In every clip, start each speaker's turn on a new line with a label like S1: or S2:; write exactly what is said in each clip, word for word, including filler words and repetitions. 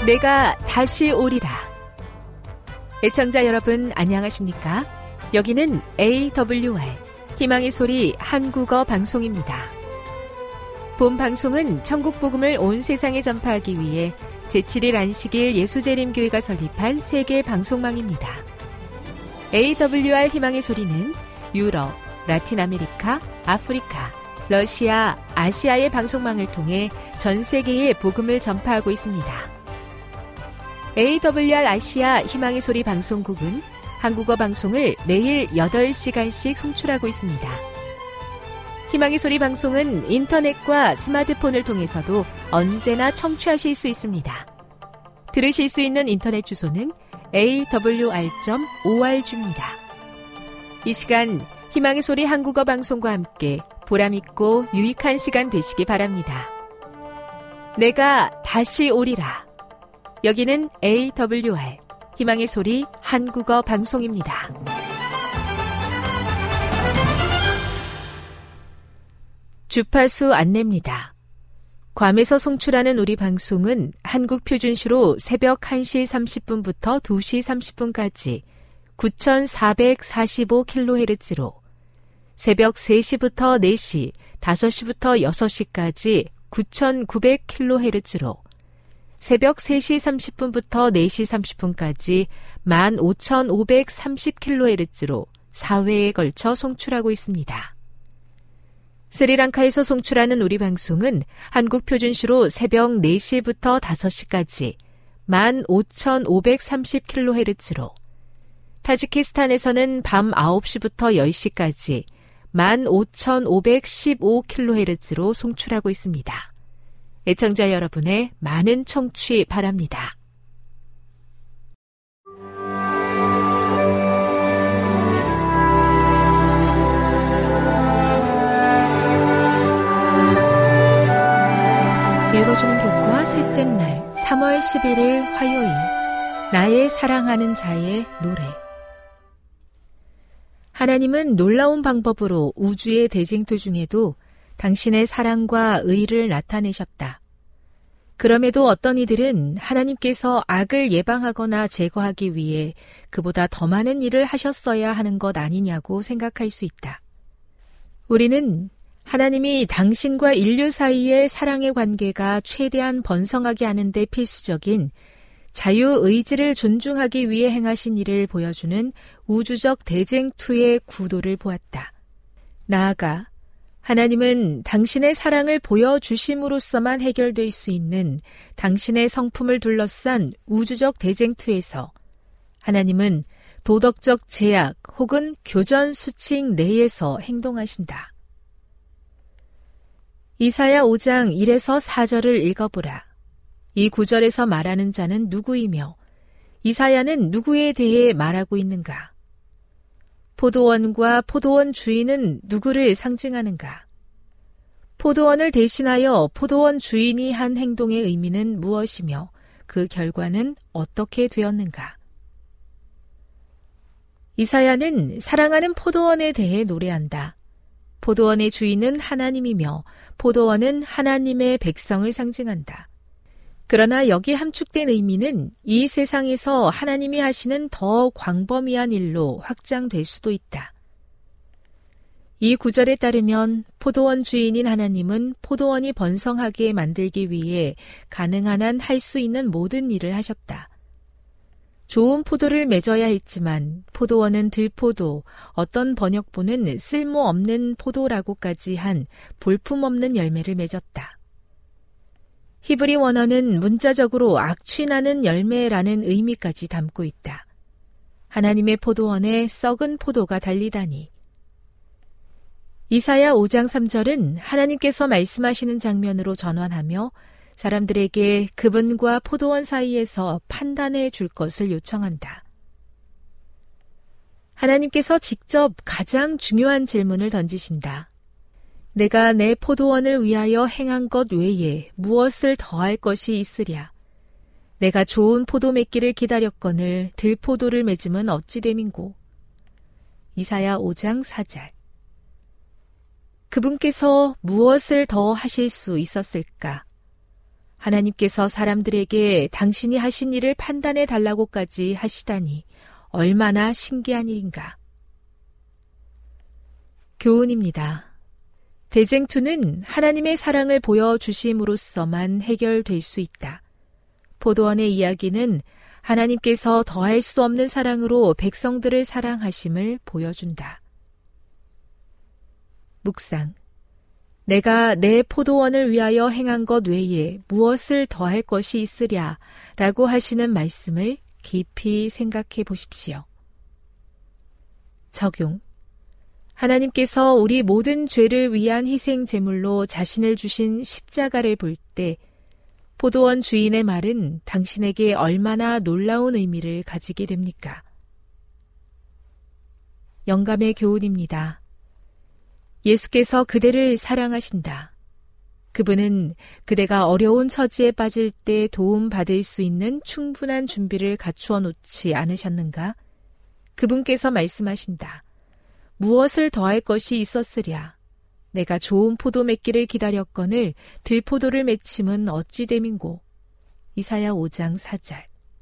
S1: 내가 다시 오리라. 애청자 여러분 안녕하십니까? 여기는 에이더블유알 희망의 소리 한국어 방송입니다. 본 방송은 천국 복음을 온 세상에 전파하기 위해 제칠 일 안식일 예수재림교회가 설립한 세계 방송망입니다. 에이더블유알 희망의 소리는 유럽, 라틴 아메리카, 아프리카, 러시아, 아시아의 방송망을 통해 전 세계에 복음을 전파하고 있습니다. 에이더블유알 아시아 희망의 소리 방송국은 한국어 방송을 매일 여덟 시간씩 송출하고 있습니다. 희망의 소리 방송은 인터넷과 스마트폰을 통해서도 언제나 청취하실 수 있습니다. 들으실 수 있는 인터넷 주소는 에이더블유알 닷 오알지입니다. 이 시간 희망의 소리 한국어 방송과 함께 보람있고 유익한 시간 되시기 바랍니다. 내가 다시 오리라. 여기는 에이더블유알 희망의 소리 한국어 방송입니다. 주파수 안내입니다. 괌에서 송출하는 우리 방송은 한국 표준시로 새벽 한 시 삼십 분부터 두 시 삼십 분까지 구천사백사십오 킬로헤르츠로, 새벽 세 시부터 네 시, 다섯 시부터 여섯 시까지 구천구백 킬로헤르츠로, 새벽 세 시 삼십 분부터 네 시 삼십 분까지 만 오천오백삼십 킬로헤르츠로 사 회에 걸쳐 송출하고 있습니다. 스리랑카에서 송출하는 우리 방송은 한국 표준시로 새벽 네 시부터 다섯 시까지 만 오천오백삼십 킬로헤르츠로, 타지키스탄에서는 밤 아홉 시부터 열 시까지 만 오천오백십오 킬로헤르츠로 송출하고 있습니다. 애청자 여러분의 많은 청취 바랍니다. 읽어주는 교과 셋째 날 삼월 십일일 화요일, 나의 사랑하는 자의 노래. 하나님은 놀라운 방법으로 우주의 대쟁투 중에도 당신의 사랑과 의를 나타내셨다. 그럼에도 어떤 이들은 하나님께서 악을 예방하거나 제거하기 위해 그보다 더 많은 일을 하셨어야 하는 것 아니냐고 생각할 수 있다. 우리는 하나님이 당신과 인류 사이의 사랑의 관계가 최대한 번성하게 하는 데 필수적인 자유의지를 존중하기 위해 행하신 일을 보여주는 우주적 대쟁투의 구도를 보았다. 나아가 하나님은 당신의 사랑을 보여주심으로써만 해결될 수 있는 당신의 성품을 둘러싼 우주적 대쟁투에서 하나님은 도덕적 제약 혹은 교전 수칙 내에서 행동하신다. 이사야 오 장 일에서 사 절을 읽어보라. 이 구절에서 말하는 자는 누구이며 이사야는 누구에 대해 말하고 있는가? 포도원과 포도원 주인은 누구를 상징하는가? 포도원을 대신하여 포도원 주인이 한 행동의 의미는 무엇이며 그 결과는 어떻게 되었는가? 이사야는 사랑하는 포도원에 대해 노래한다. 포도원의 주인은 하나님이며 포도원은 하나님의 백성을 상징한다. 그러나 여기 함축된 의미는 이 세상에서 하나님이 하시는 더 광범위한 일로 확장될 수도 있다. 이 구절에 따르면 포도원 주인인 하나님은 포도원이 번성하게 만들기 위해 가능한 한 할 수 있는 모든 일을 하셨다. 좋은 포도를 맺어야 했지만 포도원은 들포도, 어떤 번역본은 쓸모없는 포도라고까지 한 볼품없는 열매를 맺었다. 히브리 원어는 문자적으로 악취나는 열매라는 의미까지 담고 있다. 하나님의 포도원에 썩은 포도가 달리다니. 이사야 오 장 삼 절은 하나님께서 말씀하시는 장면으로 전환하며 사람들에게 그분과 포도원 사이에서 판단해 줄 것을 요청한다. 하나님께서 직접 가장 중요한 질문을 던지신다. 내가 내 포도원을 위하여 행한 것 외에 무엇을 더할 것이 있으랴? 내가 좋은 포도 맺기를 기다렸거늘 들포도를 맺으면 어찌 됨인고? 이사야 오 장 사 절. 그분께서 무엇을 더 하실 수 있었을까? 하나님께서 사람들에게 당신이 하신 일을 판단해 달라고까지 하시다니 얼마나 신기한 일인가. 교훈입니다. 대쟁투는 하나님의 사랑을 보여주심으로써만 해결될 수 있다. 포도원의 이야기는 하나님께서 더할 수 없는 사랑으로 백성들을 사랑하심을 보여준다. 묵상. 내가 내 포도원을 위하여 행한 것 외에 무엇을 더할 것이 있으랴 라고 하시는 말씀을 깊이 생각해 보십시오. 적용. 하나님께서 우리 모든 죄를 위한 희생 제물로 자신을 주신 십자가를 볼 때 포도원 주인의 말은 당신에게 얼마나 놀라운 의미를 가지게 됩니까? 영감의 교훈입니다. 예수께서 그대를 사랑하신다. 그분은 그대가 어려운 처지에 빠질 때 도움받을 수 있는 충분한 준비를 갖추어 놓지 않으셨는가? 그분께서 말씀하신다. 무엇을 더할 것이 있었으랴. 내가 좋은 포도 맺기를 기다렸거늘 들포도를 맺힘은 어찌 됨인고. 이사야 오 장 사 절.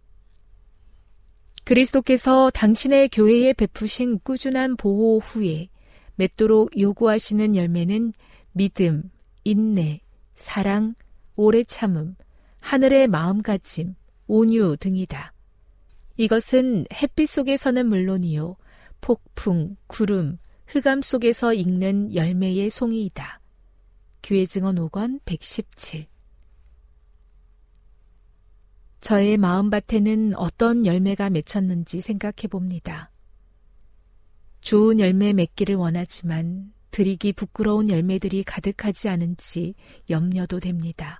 S1: 그리스도께서 당신의 교회에 베푸신 꾸준한 보호 후에 맺도록 요구하시는 열매는 믿음, 인내, 사랑, 오래 참음, 하늘의 마음가짐, 온유 등이다. 이것은 햇빛 속에서는 물론이요, 폭풍, 구름, 흑암 속에서 익는 열매의 송이이다. 교회증언 오 권 백십칠. 저의 마음밭에는 어떤 열매가 맺혔는지 생각해 봅니다. 좋은 열매 맺기를 원하지만 드리기 부끄러운 열매들이 가득하지 않은지 염려도 됩니다.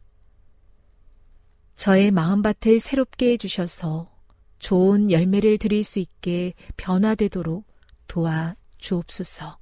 S1: 저의 마음밭을 새롭게 해주셔서 좋은 열매를 드릴 수 있게 변화되도록 도와 주옵소서.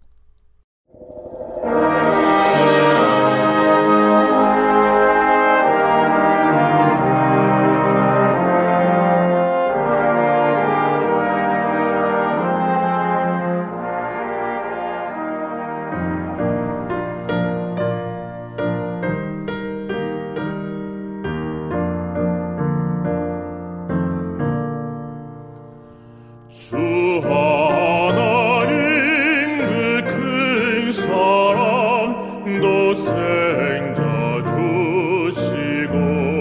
S2: 주 하나님 그 큰 사랑도 생자 주시고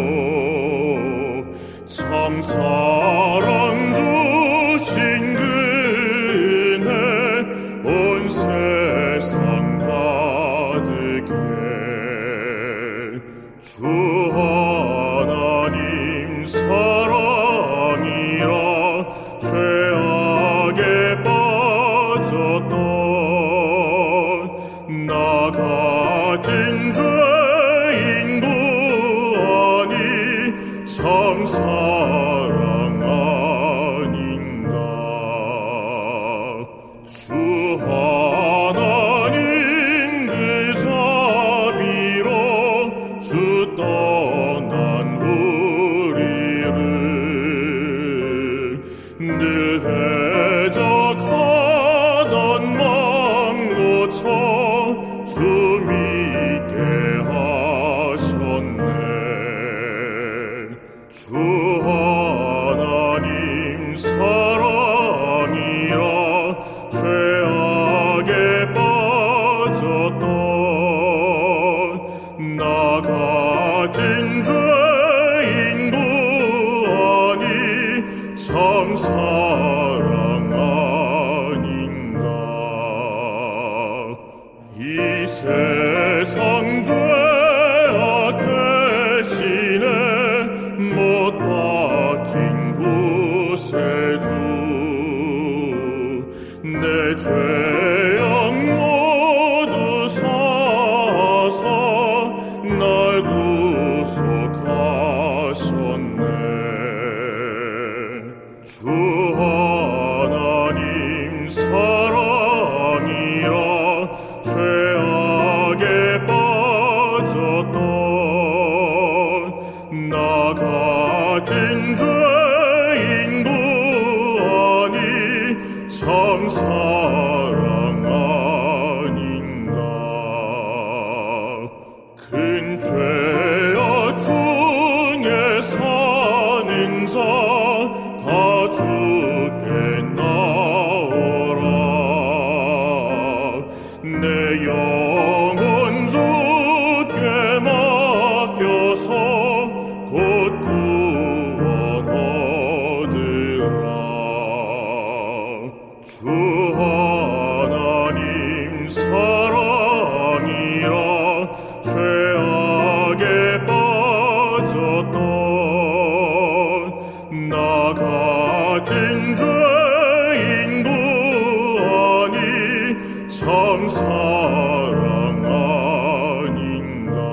S2: 참 사랑 주신 그 은혜 온 세상 가득해 주 하나님 사랑이라 죄악에 빠졌던 나 같은 죄인 구하니 참 사랑 아닌가. 주 하나님 그 자비로 주 떠난 우리를 늘 대적하던 맘 고쳐 주 믿게 하셨네. 주 하나님 사랑이라 죄악에 빠졌던 나 같은 죄인 구하니 참 사랑 아닌가. 이 세상 죄악 대신에 못 박힌 구세주 내 죄악 모두 사사 날 구속하셨네. 주 하나님 사랑이라 죄악에 빠졌던 나 같은 죄인 구하니 참 사랑 아닌가. 큰 죄악 주 내 영혼 주께 맡겨서 곧 구원 얻으라. 주 하나님 사랑이라 죄악에 빠졌던 나 같은 죄인 구하니 참 사랑 아닌가.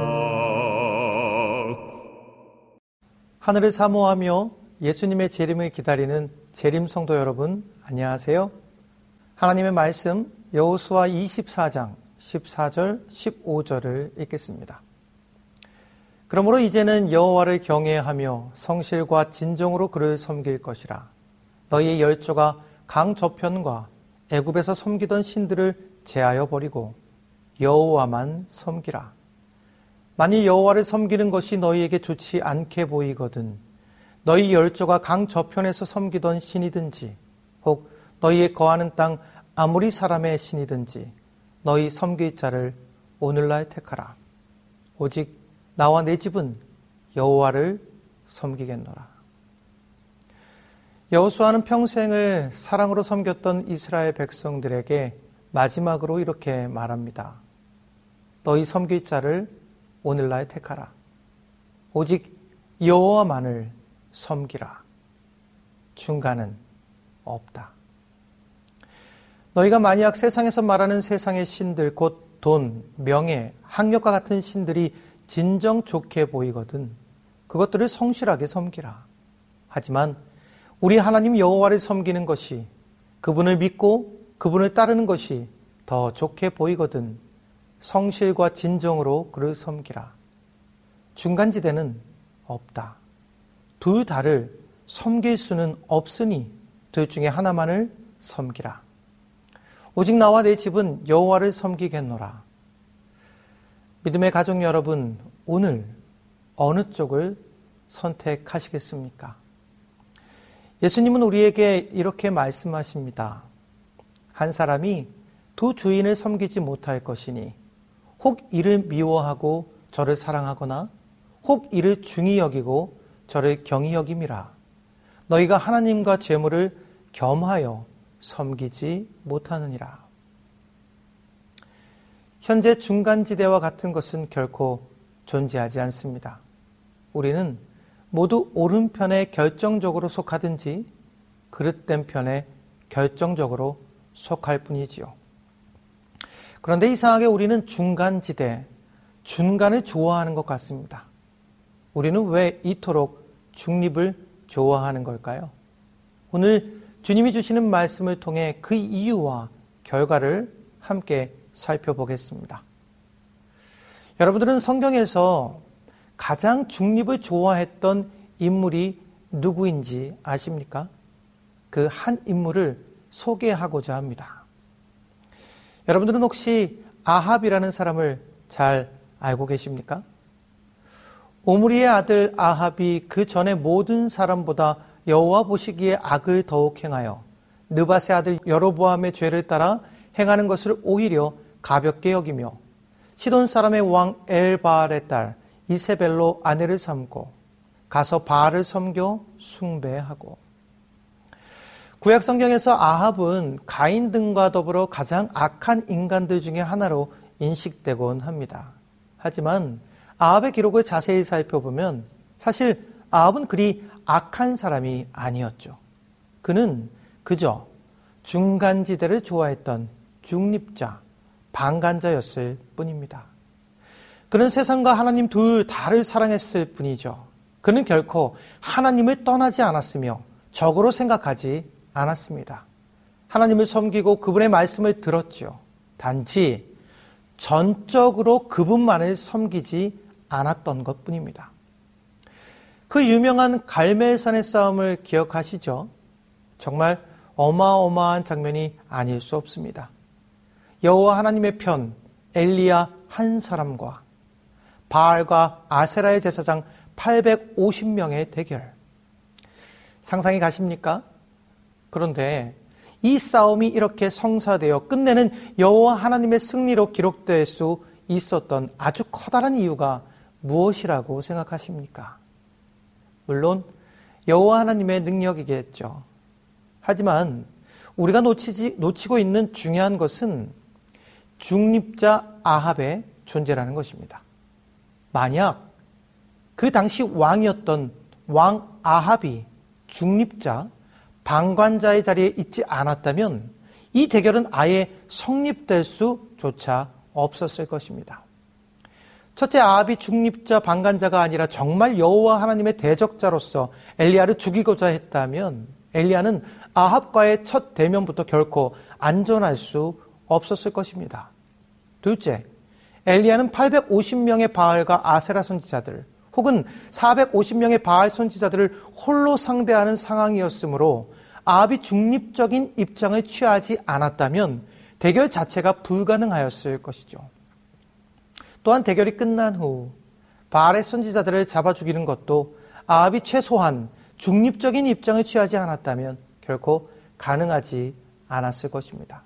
S3: 하늘을 사모하며 예수님의 재림을 기다리는 재림 성도 여러분, 안녕하세요. 하나님의 말씀 여호수아 이십사 장 십사 절 십오 절을 읽겠습니다. 그러므로 이제는 여호와를 경외하며 성실과 진정으로 그를 섬길 것이라. 너희의 열조가 강 저편과 애굽에서 섬기던 신들을 제하여 버리고 여호와만 섬기라. 만일 여호와를 섬기는 것이 너희에게 좋지 않게 보이거든 너희 열조가 강 저편에서 섬기던 신이든지 혹 너희의 거하는 땅 아무리 사람의 신이든지 너희 섬길 자를 오늘날 택하라. 오직 나와 내 집은 여호와를 섬기겠노라. 여호수아는 평생을 사랑으로 섬겼던 이스라엘 백성들에게 마지막으로 이렇게 말합니다. 너희 섬길 자를 오늘날 택하라. 오직 여호와만을 섬기라. 중간은 없다. 너희가 만약 세상에서 말하는 세상의 신들, 곧 돈, 명예, 학력과 같은 신들이 진정 좋게 보이거든 그것들을 성실하게 섬기라. 하지만 우리 하나님 여호와를 섬기는 것이, 그분을 믿고 그분을 따르는 것이 더 좋게 보이거든 성실과 진정으로 그를 섬기라. 중간지대는 없다. 둘 다를 섬길 수는 없으니 둘 중에 하나만을 섬기라. 오직 나와 내 집은 여호와를 섬기겠노라. 믿음의 가족 여러분, 오늘 어느 쪽을 선택하시겠습니까? 예수님은 우리에게 이렇게 말씀하십니다. 한 사람이 두 주인을 섬기지 못할 것이니 혹 이를 미워하고 저를 사랑하거나 혹 이를 중히 여기고 저를 경히 여김이라. 너희가 하나님과 재물을 겸하여 섬기지 못하느니라. 현재 중간지대와 같은 것은 결코 존재하지 않습니다. 우리는 모두 오른편에 결정적으로 속하든지 그릇된 편에 결정적으로 속할 뿐이지요. 그런데 이상하게 우리는 중간지대, 중간을 좋아하는 것 같습니다. 우리는 왜 이토록 중립을 좋아하는 걸까요? 오늘 주님이 주시는 말씀을 통해 그 이유와 결과를 함께 살펴보겠습니다. 여러분들은 성경에서 가장 중립을 좋아했던 인물이 누구인지 아십니까? 그 한 인물을 소개하고자 합니다. 여러분들은 혹시 아합이라는 사람을 잘 알고 계십니까? 오므리의 아들 아합이 그 전에 모든 사람보다 여호와 보시기에 악을 더욱 행하여 느밧의 아들 여로보암의 죄를 따라 행하는 것을 오히려 가볍게 여기며 시돈 사람의 왕 엘바알의 딸 이세벨로 아내를 삼고 가서 바알을 섬겨 숭배하고. 구약 성경에서 아합은 가인 등과 더불어 가장 악한 인간들 중에 하나로 인식되곤 합니다. 하지만 아합의 기록을 자세히 살펴보면 사실 아합은 그리 악한 사람이 아니었죠. 그는 그저 중간지대를 좋아했던 중립자, 방관자였을 뿐입니다. 그는 세상과 하나님 둘 다를 사랑했을 뿐이죠. 그는 결코 하나님을 떠나지 않았으며 적으로 생각하지 않았습니다. 하나님을 섬기고 그분의 말씀을 들었죠. 단지 전적으로 그분만을 섬기지 않았던 것뿐입니다. 그 유명한 갈멜산의 싸움을 기억하시죠? 정말 어마어마한 장면이 아닐 수 없습니다. 여호와 하나님의 편 엘리야 한 사람과 바알과 아세라의 제사장 팔백오십 명의 대결. 상상이 가십니까? 그런데 이 싸움이 이렇게 성사되어 끝내는 여호와 하나님의 승리로 기록될 수 있었던 아주 커다란 이유가 무엇이라고 생각하십니까? 물론 여호와 하나님의 능력이겠죠. 하지만 우리가 놓치지, 놓치고 있는 중요한 것은 중립자 아합의 존재라는 것입니다. 만약 그 당시 왕이었던 왕 아합이 중립자, 방관자의 자리에 있지 않았다면 이 대결은 아예 성립될 수조차 없었을 것입니다. 첫째, 아합이 중립자, 방관자가 아니라 정말 여호와 하나님의 대적자로서 엘리야를 죽이고자 했다면 엘리야는 아합과의 첫 대면부터 결코 안전할 수 없었을 것입니다. 둘째, 엘리야는 팔백오십 명의 바알과 아세라 선지자들 혹은 사백오십 명의 바알 선지자들을 홀로 상대하는 상황이었으므로 아합이 중립적인 입장을 취하지 않았다면 대결 자체가 불가능하였을 것이죠. 또한 대결이 끝난 후 바알의 선지자들을 잡아 죽이는 것도 아합이 최소한 중립적인 입장을 취하지 않았다면 결코 가능하지 않았을 것입니다.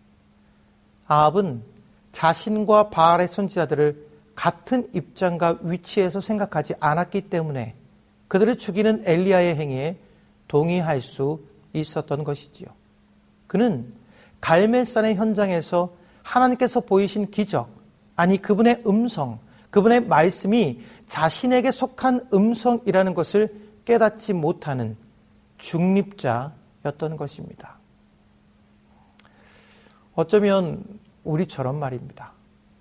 S3: 아합은 자신과 바알의 선지자들을 같은 입장과 위치에서 생각하지 않았기 때문에 그들을 죽이는 엘리야의 행위에 동의할 수 있었던 것이지요. 그는 갈멜산의 현장에서 하나님께서 보이신 기적, 아니 그분의 음성, 그분의 말씀이 자신에게 속한 음성이라는 것을 깨닫지 못하는 중립자였던 것입니다. 어쩌면 우리처럼 말입니다.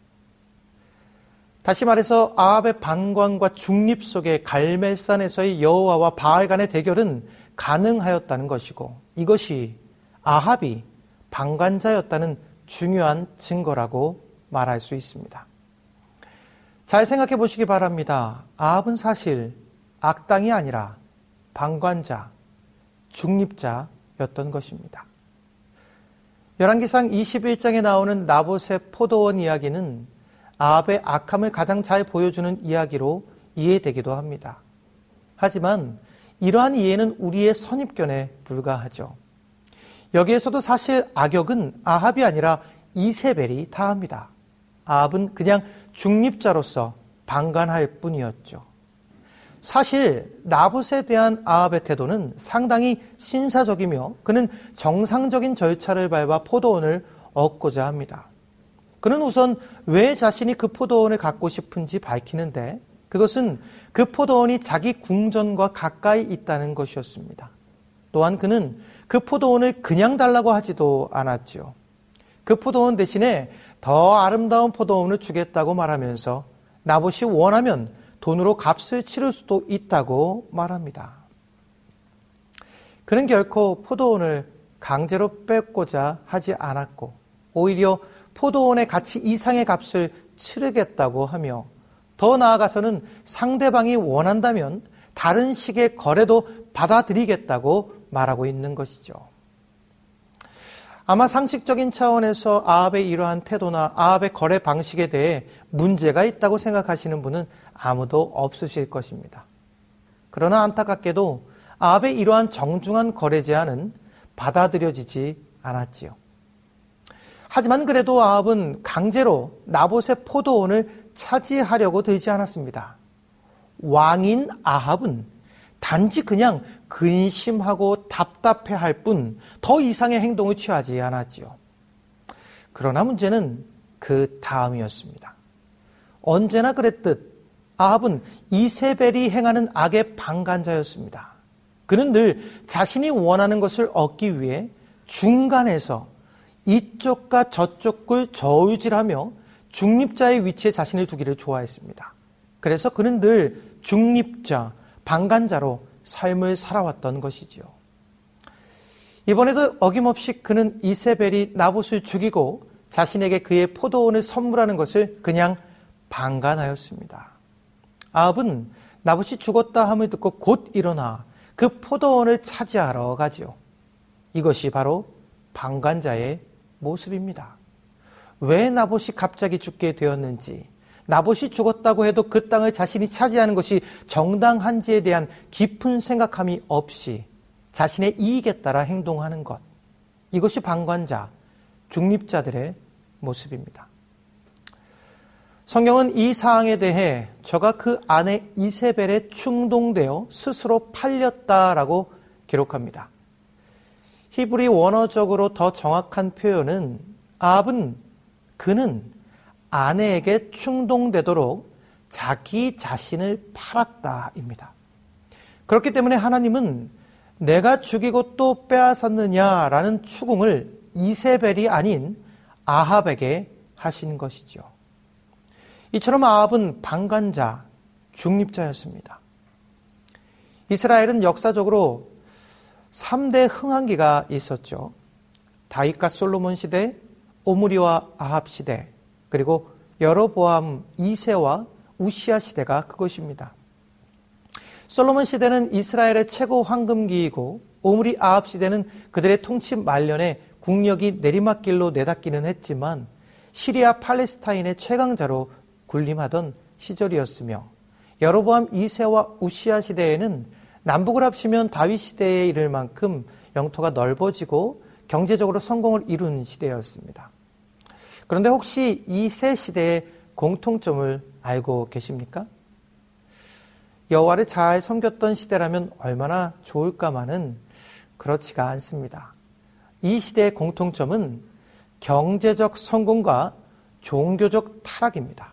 S3: 다시 말해서 아합의 방관과 중립 속의 갈멜산에서의 여호와와 바알 간의 대결은 가능하였다는 것이고 이것이 아합이 방관자였다는 중요한 증거라고 말할 수 있습니다. 잘 생각해 보시기 바랍니다. 아합은 사실 악당이 아니라 방관자, 중립자였던 것입니다. 열왕기상 이십일 장에 나오는 나봇의 포도원 이야기는 아합의 악함을 가장 잘 보여주는 이야기로 이해되기도 합니다. 하지만 이러한 이해는 우리의 선입견에 불과하죠. 여기에서도 사실 악역은 아합이 아니라 이세벨이 다합니다. 아합은 그냥 중립자로서 방관할 뿐이었죠. 사실 나봇에 대한 아합의 태도는 상당히 신사적이며 그는 정상적인 절차를 밟아 포도원을 얻고자 합니다. 그는 우선 왜 자신이 그 포도원을 갖고 싶은지 밝히는데 그것은 그 포도원이 자기 궁전과 가까이 있다는 것이었습니다. 또한 그는 그 포도원을 그냥 달라고 하지도 않았지요. 그 포도원 대신에 더 아름다운 포도원을 주겠다고 말하면서 나봇이 원하면 돈으로 값을 치를 수도 있다고 말합니다. 그는 결코 포도원을 강제로 뺏고자 하지 않았고 오히려 포도원의 가치 이상의 값을 치르겠다고 하며 더 나아가서는 상대방이 원한다면 다른 식의 거래도 받아들이겠다고 말하고 있는 것이죠. 아마 상식적인 차원에서 아합의 이러한 태도나 아합의 거래 방식에 대해 문제가 있다고 생각하시는 분은 아무도 없으실 것입니다. 그러나 안타깝게도 아합의 이러한 정중한 거래 제안은 받아들여지지 않았지요. 하지만 그래도 아합은 강제로 나봇의 포도원을 차지하려고 들지 않았습니다. 왕인 아합은 단지 그냥 근심하고 답답해할 뿐 더 이상의 행동을 취하지 않았지요. 그러나 문제는 그 다음이었습니다. 언제나 그랬듯 아합은 이세벨이 행하는 악의 방관자였습니다. 그는 늘 자신이 원하는 것을 얻기 위해 중간에서 이쪽과 저쪽을 저울질하며 중립자의 위치에 자신을 두기를 좋아했습니다. 그래서 그는 늘 중립자, 방관자로 삶을 살아왔던 것이지요. 이번에도 어김없이 그는 이세벨이 나봇을 죽이고 자신에게 그의 포도원을 선물하는 것을 그냥 방관하였습니다. 아합은 나봇이 죽었다 함을 듣고 곧 일어나 그 포도원을 차지하러 가지요. 이것이 바로 방관자의 모습입니다. 왜 나봇이 갑자기 죽게 되었는지, 나봇이 죽었다고 해도 그 땅을 자신이 차지하는 것이 정당한지에 대한 깊은 생각함이 없이 자신의 이익에 따라 행동하는 것. 이것이 방관자, 중립자들의 모습입니다. 성경은 이 사항에 대해 저가 그 아내 이세벨에 충동되어 스스로 팔렸다라고 기록합니다. 히브리 원어적으로 더 정확한 표현은 아합은 그는 아내에게 충동되도록 자기 자신을 팔았다입니다. 그렇기 때문에 하나님은 내가 죽이고 또 빼앗았느냐라는 추궁을 이세벨이 아닌 아합에게 하신 것이죠. 이처럼 아합은 방관자, 중립자였습니다. 이스라엘은 역사적으로 삼 대 흥한기가 있었죠. 다윗과 솔로몬 시대, 오므리와 아합 시대, 그리고 여로보암 이 세와 우시아 시대가 그것입니다. 솔로몬 시대는 이스라엘의 최고 황금기이고 오므리 아합 시대는 그들의 통치 말년에 국력이 내리막길로 내닫기는 했지만 시리아 팔레스타인의 최강자로 군림하던 시절이었으며 여로보암 이 세와 우시아 시대에는 남북을 합치면 다윗 시대에 이를 만큼 영토가 넓어지고 경제적으로 성공을 이룬 시대였습니다. 그런데 혹시 이 세 시대의 공통점을 알고 계십니까? 여호와를 잘 섬겼던 시대라면 얼마나 좋을까마는 그렇지가 않습니다. 이 시대의 공통점은 경제적 성공과 종교적 타락입니다.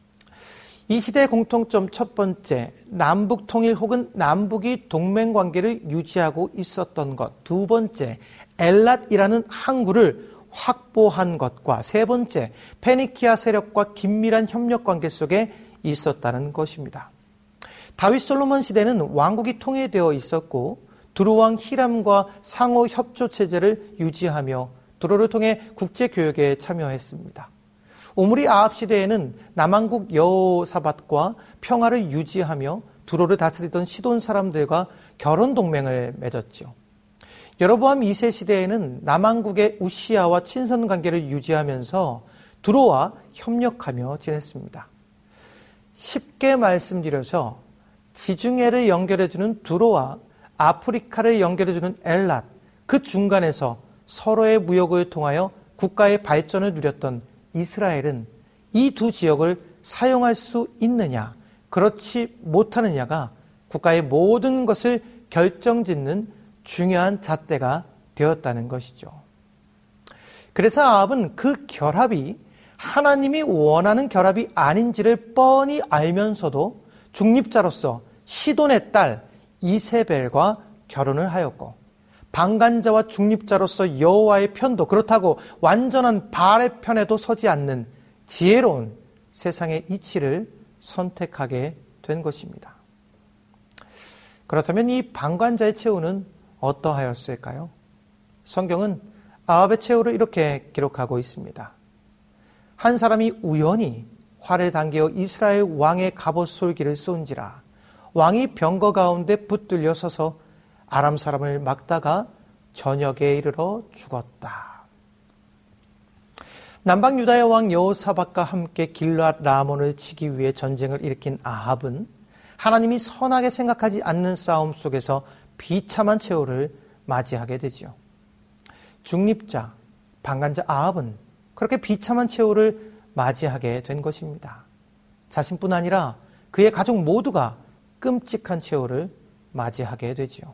S3: 이 시대의 공통점 첫 번째, 남북 통일 혹은 남북이 동맹 관계를 유지하고 있었던 것. 두 번째, 엘랏이라는 항구를 확보한 것과 세 번째, 페니키아 세력과 긴밀한 협력 관계 속에 있었다는 것입니다. 다윗 솔로몬 시대는 왕국이 통일되어 있었고 두로왕 히람과 상호 협조 체제를 유지하며 두로를 통해 국제 교역에 참여했습니다. 오므리 아합 시대에는 남왕국 여호사밧과 평화를 유지하며 두로를 다스리던 시돈 사람들과 결혼 동맹을 맺었죠. 여로보암 이 세 시대에는 남왕국의 우시아와 친선 관계를 유지하면서 두로와 협력하며 지냈습니다. 쉽게 말씀드려서 지중해를 연결해주는 두로와 아프리카를 연결해주는 엘랏, 그 중간에서 서로의 무역을 통하여 국가의 발전을 누렸던 이스라엘은 이 두 지역을 사용할 수 있느냐, 그렇지 못하느냐가 국가의 모든 것을 결정짓는 중요한 잣대가 되었다는 것이죠. 그래서 아합은 그 결합이 하나님이 원하는 결합이 아닌지를 뻔히 알면서도 중립자로서 시돈의 딸 이세벨과 결혼을 하였고 방관자와 중립자로서 여호와의 편도, 그렇다고 완전한 바알의 편에도 서지 않는 지혜로운 세상의 이치를 선택하게 된 것입니다. 그렇다면 이 방관자의 최후는 어떠하였을까요? 성경은 아합의 최후를 이렇게 기록하고 있습니다. 한 사람이 우연히 활을 당겨 이스라엘 왕의 갑옷 솔기를 쏜지라 왕이 병거 가운데 붙들려 서서 아람 사람을 막다가 저녁에 이르러 죽었다. 남방 유다의 왕 여호사밧과 함께 길앗 라몬을 치기 위해 전쟁을 일으킨 아합은 하나님이 선하게 생각하지 않는 싸움 속에서 비참한 최후를 맞이하게 되지요. 중립자, 방관자 아합은 그렇게 비참한 최후를 맞이하게 된 것입니다. 자신뿐 아니라 그의 가족 모두가 끔찍한 최후를 맞이하게 되지요.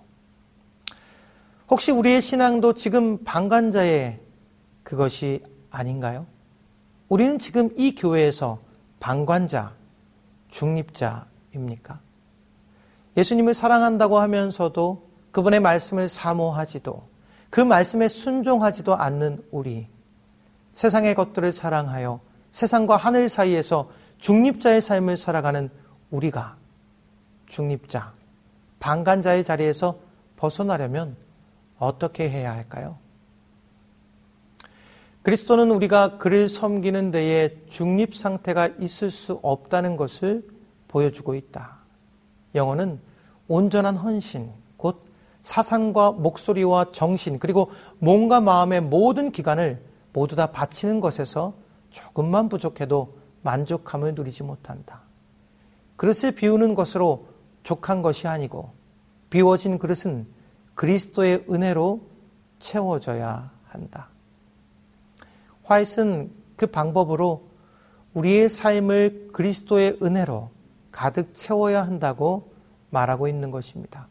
S3: 혹시 우리의 신앙도 지금 방관자의 그것이 아닌가요? 우리는 지금 이 교회에서 방관자, 중립자입니까? 예수님을 사랑한다고 하면서도 그분의 말씀을 사모하지도 그 말씀에 순종하지도 않는 우리, 세상의 것들을 사랑하여 세상과 하늘 사이에서 중립자의 삶을 살아가는 우리가 중립자, 방관자의 자리에서 벗어나려면 어떻게 해야 할까요? 그리스도는 우리가 그를 섬기는 데에 중립 상태가 있을 수 없다는 것을 보여주고 있다. 영어는 온전한 헌신, 곧 사상과 목소리와 정신, 그리고 몸과 마음의 모든 기관을 모두 다 바치는 것에서 조금만 부족해도 만족함을 누리지 못한다. 그릇을 비우는 것으로 족한 것이 아니고 비워진 그릇은 그리스도의 은혜로 채워져야 한다. 화이트는 그 방법으로 우리의 삶을 그리스도의 은혜로 가득 채워야 한다고 말하고 있는 것입니다.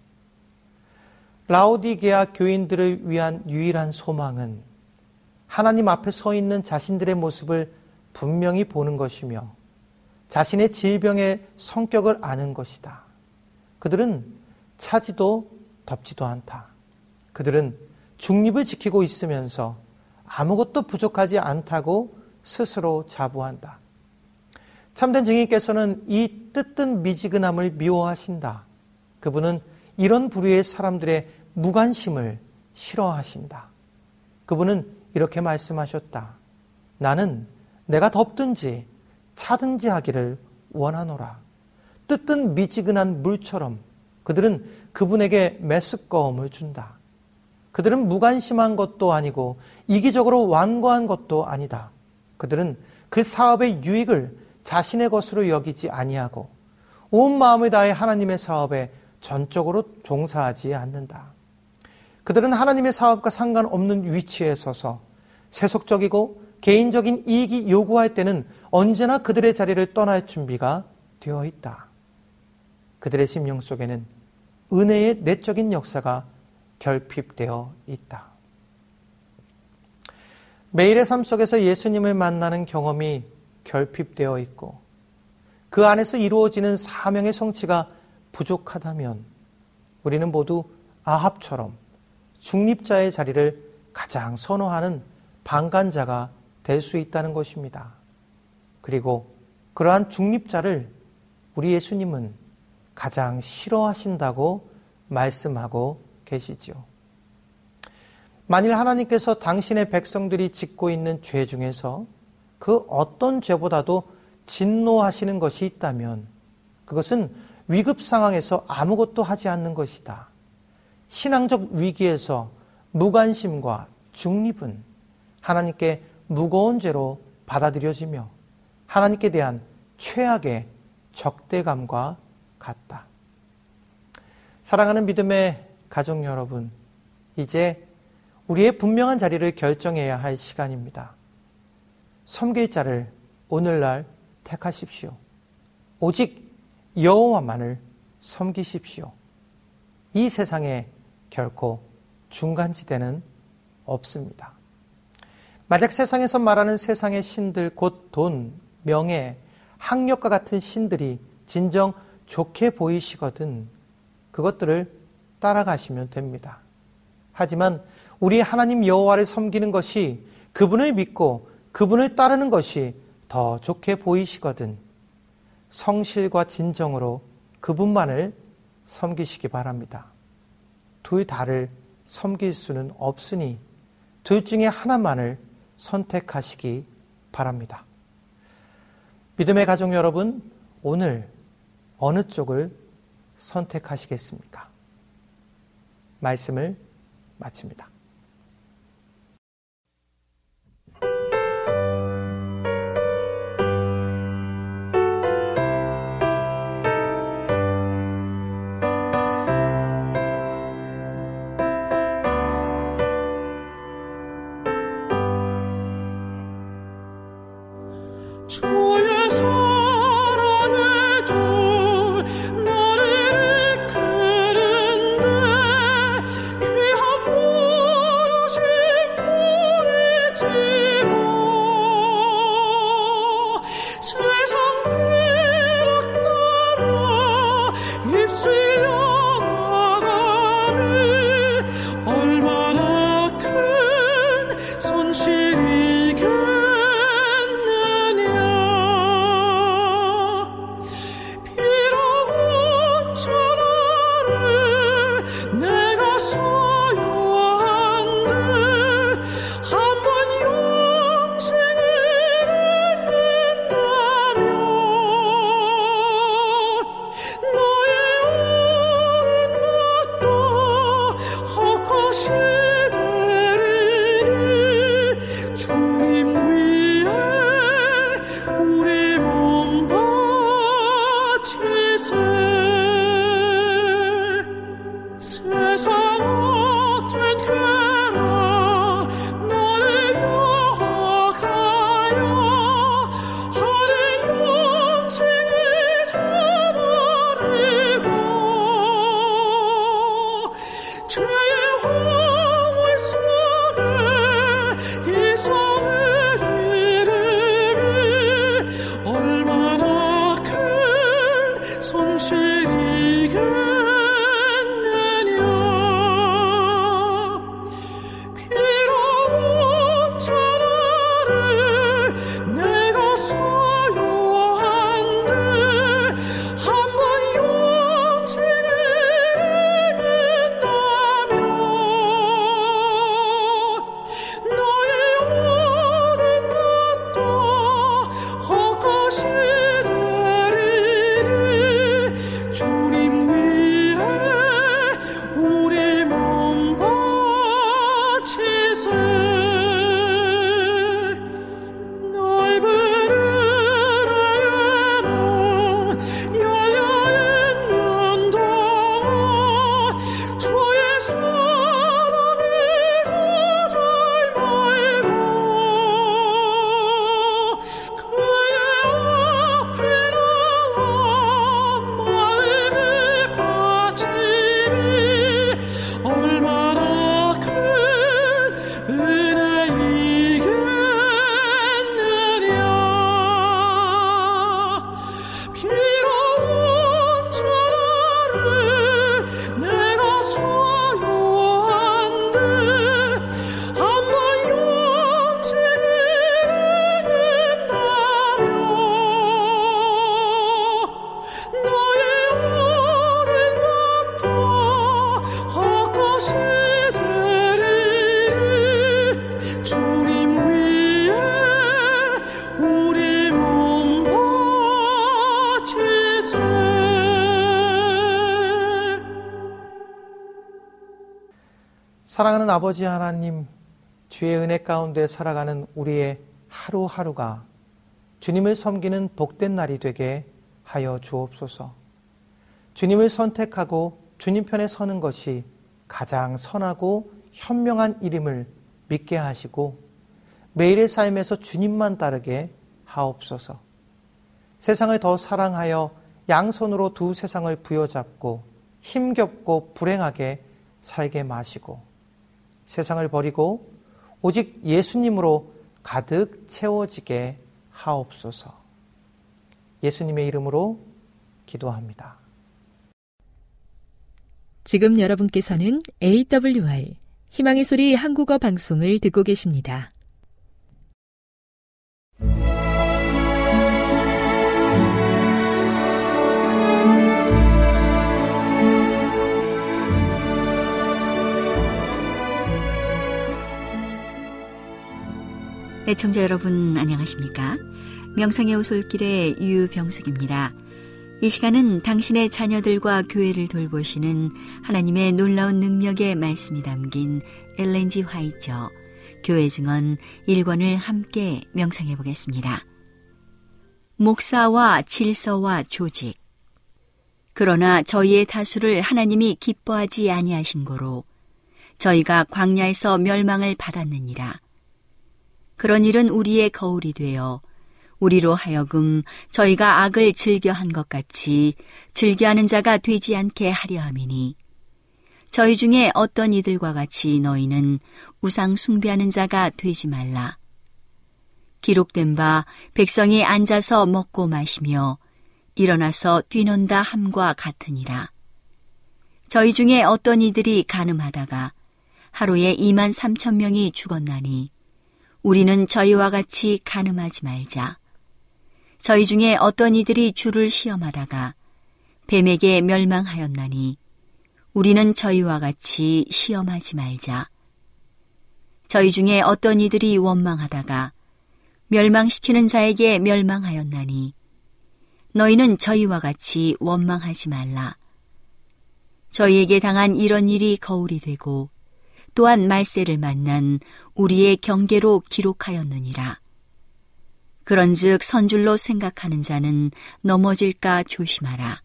S3: 라오디게아 교인들을 위한 유일한 소망은 하나님 앞에 서 있는 자신들의 모습을 분명히 보는 것이며 자신의 질병의 성격을 아는 것이다. 그들은 차지도 덥지도 않다. 그들은 중립을 지키고 있으면서 아무것도 부족하지 않다고 스스로 자부한다. 참된 증인께서는 이 뜨뜻 미지근함을 미워하신다. 그분은 이런 부류의 사람들의 무관심을 싫어하신다. 그분은 이렇게 말씀하셨다. 나는 내가 덥든지 차든지 하기를 원하노라. 뜨뜻 미지근한 물처럼 그들은 그분에게 메스꺼움을 준다. 그들은 무관심한 것도 아니고 이기적으로 완고한 것도 아니다. 그들은 그 사업의 유익을 자신의 것으로 여기지 아니하고 온 마음을 다해 하나님의 사업에 전적으로 종사하지 않는다. 그들은 하나님의 사업과 상관없는 위치에 서서 세속적이고 개인적인 이익이 요구할 때는 언제나 그들의 자리를 떠날 준비가 되어 있다. 그들의 심령 속에는 은혜의 내적인 역사가 결핍되어 있다. 매일의 삶 속에서 예수님을 만나는 경험이 결핍되어 있고 그 안에서 이루어지는 사명의 성취가 부족하다면 우리는 모두 아합처럼 중립자의 자리를 가장 선호하는 방관자가 될 수 있다는 것입니다. 그리고 그러한 중립자를 우리 예수님은 가장 싫어하신다고 말씀하고 계시지요. 만일 하나님께서 당신의 백성들이 짓고 있는 죄 중에서 그 어떤 죄보다도 진노하시는 것이 있다면 그것은 위급 상황에서 아무것도 하지 않는 것이다. 신앙적 위기에서 무관심과 중립은 하나님께 무거운 죄로 받아들여지며 하나님께 대한 최악의 적대감과 같다. 사랑하는 믿음의 가족 여러분, 이제 우리의 분명한 자리를 결정해야 할 시간입니다. 섬길 자를 오늘날 택하십시오. 오직 여호와만을 섬기십시오. 이 세상에 결코 중간지대는 없습니다. 만약 세상에서 말하는 세상의 신들, 곧 돈, 명예, 학력과 같은 신들이 진정 좋게 보이시거든 그것들을 따라가시면 됩니다. 하지만 우리 하나님 여호와를 섬기는 것이, 그분을 믿고 그분을 따르는 것이 더 좋게 보이시거든 성실과 진정으로 그분만을 섬기시기 바랍니다. 둘 다를 섬길 수는 없으니 둘 중에 하나만을 선택하시기 바랍니다. 믿음의 가족 여러분, 오늘 어느 쪽을 선택하시겠습니까? 말씀을 마칩니다.
S2: 주의 사랑의 종 나를 이끄는데 귀한 부르심 보이지고 세상 비락 따라 입술려 나가니 얼마나 큰 손실이겠느냐.
S3: 사랑하는 아버지 하나님, 주의 은혜 가운데 살아가는 우리의 하루하루가 주님을 섬기는 복된 날이 되게 하여 주옵소서. 주님을 선택하고 주님 편에 서는 것이 가장 선하고 현명한 일임을 믿게 하시고 매일의 삶에서 주님만 따르게 하옵소서. 세상을 더 사랑하여 양손으로 두 세상을 부여잡고 힘겹고 불행하게 살게 마시고 세상을 버리고 오직 예수님으로 가득 채워지게 하옵소서. 예수님의 이름으로 기도합니다.
S1: 지금 여러분께서는 에이더블유알 희망의 소리 한국어 방송을 듣고 계십니다.
S4: 애청자 여러분 안녕하십니까? 명상의 오솔길의 유병숙입니다. 이 시간은 당신의 자녀들과 교회를 돌보시는 하나님의 놀라운 능력의 말씀이 담긴 엘렌 지 화이처 교회 증언 일 권을 함께 명상해 보겠습니다. 목사와 질서와 조직. 그러나 저희의 다수를 하나님이 기뻐하지 아니하신 고로 저희가 광야에서 멸망을 받았느니라. 그런 일은 우리의 거울이 되어 우리로 하여금 저희가 악을 즐겨한 것 같이 즐겨하는 자가 되지 않게 하려 함이니 저희 중에 어떤 이들과 같이 너희는 우상 숭배하는 자가 되지 말라. 기록된 바 백성이 앉아서 먹고 마시며 일어나서 뛰논다 함과 같으니라. 저희 중에 어떤 이들이 간음하다가 하루에 이만 삼천 명이 죽었나니 우리는 저희와 같이 간음하지 말자. 저희 중에 어떤 이들이 주를 시험하다가 뱀에게 멸망하였나니 우리는 저희와 같이 시험하지 말자. 저희 중에 어떤 이들이 원망하다가 멸망시키는 자에게 멸망하였나니 너희는 저희와 같이 원망하지 말라. 저희에게 당한 이런 일이 거울이 되고 또한 말세를 만난 우리의 경계로 기록하였느니라. 그런즉 선줄로 생각하는 자는 넘어질까 조심하라.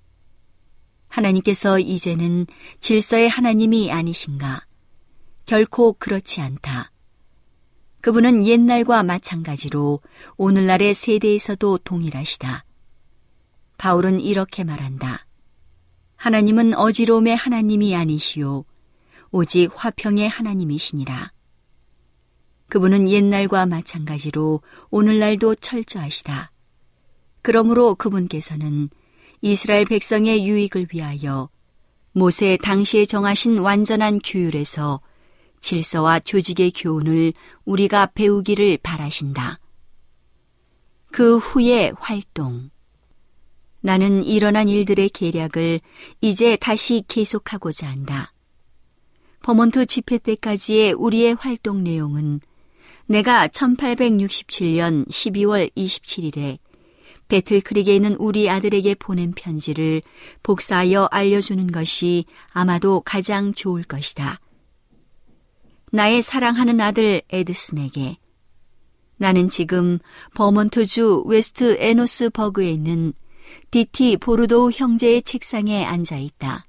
S4: 하나님께서 이제는 질서의 하나님이 아니신가? 결코 그렇지 않다. 그분은 옛날과 마찬가지로 오늘날의 세대에서도 동일하시다. 바울은 이렇게 말한다. 하나님은 어지러움의 하나님이 아니시오. 오직 화평의 하나님이시니라. 그분은 옛날과 마찬가지로 오늘날도 철저하시다. 그러므로 그분께서는 이스라엘 백성의 유익을 위하여 모세 당시에 정하신 완전한 규율에서 질서와 조직의 교훈을 우리가 배우기를 바라신다. 그 후의 활동. 나는 일어난 일들의 계략을 이제 다시 계속하고자 한다. 버몬트 집회 때까지의 우리의 활동 내용은 내가 천팔백육십칠 년 십이월 이십칠일에 배틀크릭에 있는 우리 아들에게 보낸 편지를 복사하여 알려주는 것이 아마도 가장 좋을 것이다. 나의 사랑하는 아들 에드슨에게. 나는 지금 버몬트주 웨스트 에노스버그에 있는 디티 보르도우 형제의 책상에 앉아 있다.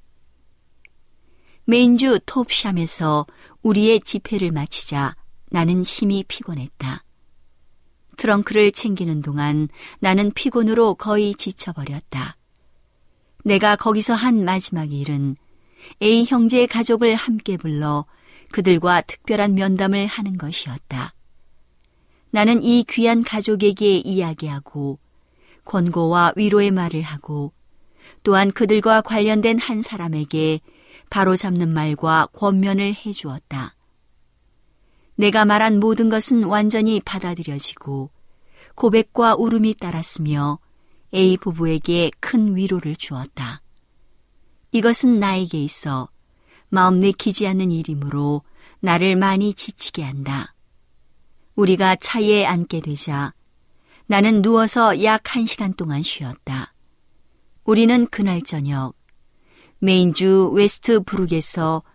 S4: 메인주 톱샴에서 우리의 집회를 마치자 나는 심히 피곤했다. 트렁크를 챙기는 동안 나는 피곤으로 거의 지쳐버렸다. 내가 거기서 한 마지막 일은 A 형제의 가족을 함께 불러 그들과 특별한 면담을 하는 것이었다. 나는 이 귀한 가족에게 이야기하고 권고와 위로의 말을 하고 또한 그들과 관련된 한 사람에게 바로잡는 말과 권면을 해주었다. 내가 말한 모든 것은 완전히 받아들여지고 고백과 울음이 따랐으며 A 부부에게 큰 위로를 주었다. 이것은 나에게 있어 마음 내키지 않는 일이므로 나를 많이 지치게 한다. 우리가 차에 앉게 되자 나는 누워서 약 한 시간 동안 쉬었다. 우리는 그날 저녁 메인주 웨스트 브룩에서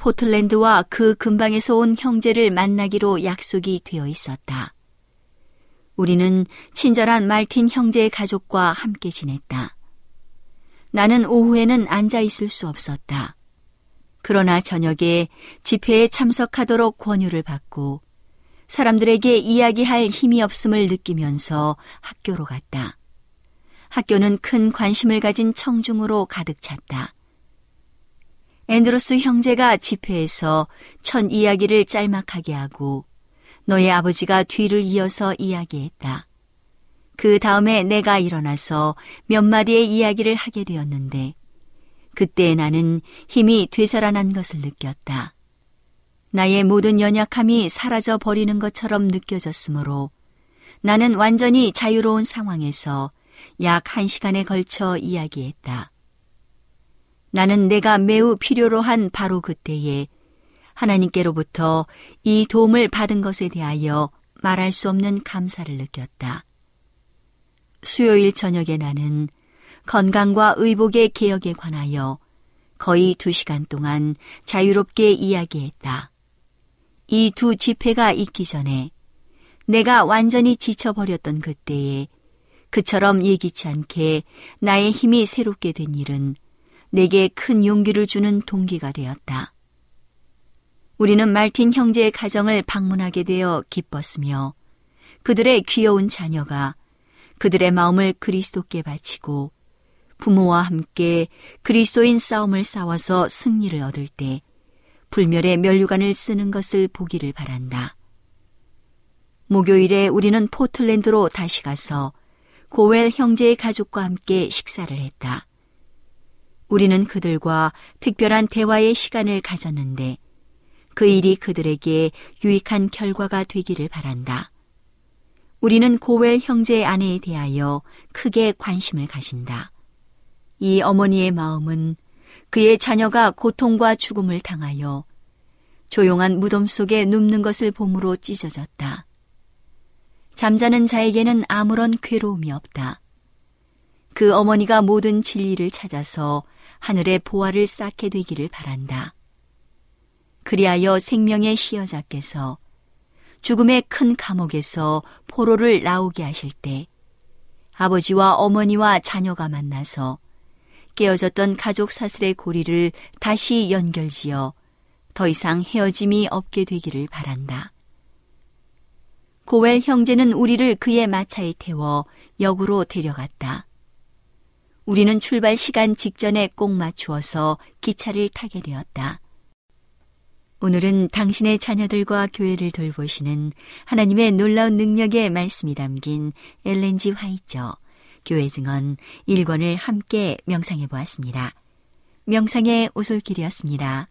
S4: 포틀랜드와 그 근방에서 온 형제를 만나기로 약속이 되어 있었다. 우리는 친절한 말틴 형제의 가족과 함께 지냈다. 나는 오후에는 앉아 있을 수 없었다. 그러나 저녁에 집회에 참석하도록 권유를 받고 사람들에게 이야기할 힘이 없음을 느끼면서 학교로 갔다. 학교는 큰 관심을 가진 청중으로 가득 찼다. 앤드루스 형제가 집회에서 첫 이야기를 짤막하게 하고 너의 아버지가 뒤를 이어서 이야기했다. 그 다음에 내가 일어나서 몇 마디의 이야기를 하게 되었는데 그때 나는 힘이 되살아난 것을 느꼈다. 나의 모든 연약함이 사라져 버리는 것처럼 느껴졌으므로 나는 완전히 자유로운 상황에서 약 한 시간에 걸쳐 이야기했다. 나는 내가 매우 필요로 한 바로 그때에 하나님께로부터 이 도움을 받은 것에 대하여 말할 수 없는 감사를 느꼈다. 수요일 저녁에 나는 건강과 의복의 개혁에 관하여 거의 두 시간 동안 자유롭게 이야기했다. 이 두 집회가 있기 전에 내가 완전히 지쳐버렸던 그때에 그처럼 예기치 않게 나의 힘이 새롭게 된 일은 내게 큰 용기를 주는 동기가 되었다. 우리는 말틴 형제의 가정을 방문하게 되어 기뻤으며 그들의 귀여운 자녀가 그들의 마음을 그리스도께 바치고 부모와 함께 그리스도인 싸움을 싸워서 승리를 얻을 때 불멸의 면류관을 쓰는 것을 보기를 바란다. 목요일에 우리는 포틀랜드로 다시 가서 고웰 형제의 가족과 함께 식사를 했다. 우리는 그들과 특별한 대화의 시간을 가졌는데 그 일이 그들에게 유익한 결과가 되기를 바란다. 우리는 고웰 형제의 아내에 대하여 크게 관심을 가진다. 이 어머니의 마음은 그의 자녀가 고통과 죽음을 당하여 조용한 무덤 속에 눕는 것을 봄으로 찢어졌다. 잠자는 자에게는 아무런 괴로움이 없다. 그 어머니가 모든 진리를 찾아서 하늘의 보화를 쌓게 되기를 바란다. 그리하여 생명의 시여자께서 죽음의 큰 감옥에서 포로를 나오게 하실 때 아버지와 어머니와 자녀가 만나서 깨어졌던 가족 사슬의 고리를 다시 연결지어 더 이상 헤어짐이 없게 되기를 바란다. 고웰 형제는 우리를 그의 마차에 태워 역으로 데려갔다. 우리는 출발 시간 직전에 꼭 맞추어서 기차를 타게 되었다. 오늘은 당신의 자녀들과 교회를 돌보시는 하나님의 놀라운 능력의 말씀이 담긴 엘렌 지 화이처 교회 증언 일 권을 함께 명상해 보았습니다. 명상의 오솔길이었습니다.